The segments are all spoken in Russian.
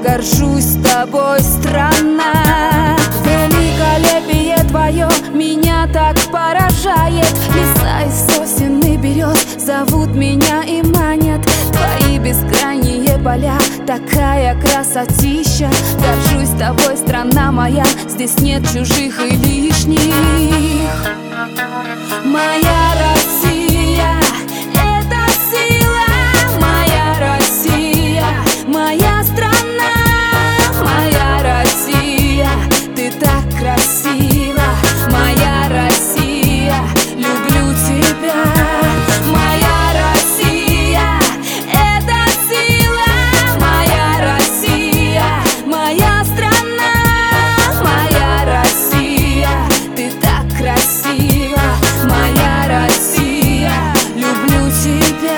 горжусь тобой, страна. Великолепие твое меня так поражает. Леса из сосен и берез зовут меня и манят. Твои бескрайние поля, такая красотища. Горжусь тобой, страна моя, здесь нет чужих и лишних. Моя Россия — это сила, моя Россия, моя страна, моя Россия, ты так красива, моя Россия, люблю тебя. Моя Россия — это сила, моя Россия, моя страна, моя Россия, ты так красива, моя Россия, люблю тебя.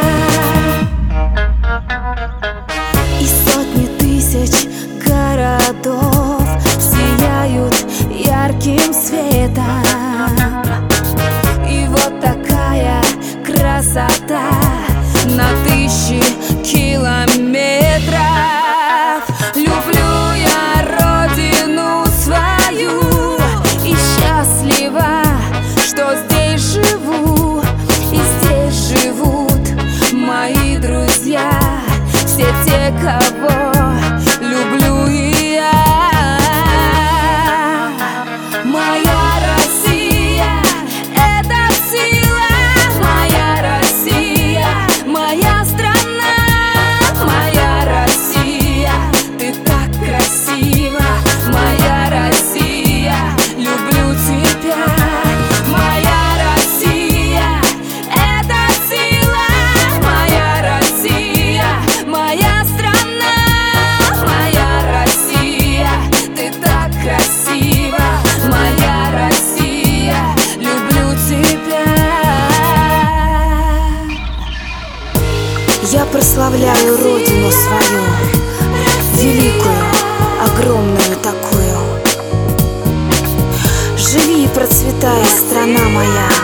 И сотни тысяч городов сияют ярким светом. И вот такая красота на тысячи километров. Люблю я родину свою и счастлива, что здесь живу. И здесь живут мои друзья, все те, кого люблю и я. Моя Россия — это сила, моя Россия, моя страна, моя Россия, ты так красива, моя Россия, люблю тебя. Моя Россия — это сила, моя Россия, моя страна, моя Россия, ты так красива, моя Россия, люблю тебя. Я прославляю родину свою, великую, огромную такую. Живи и процветай, страна моя.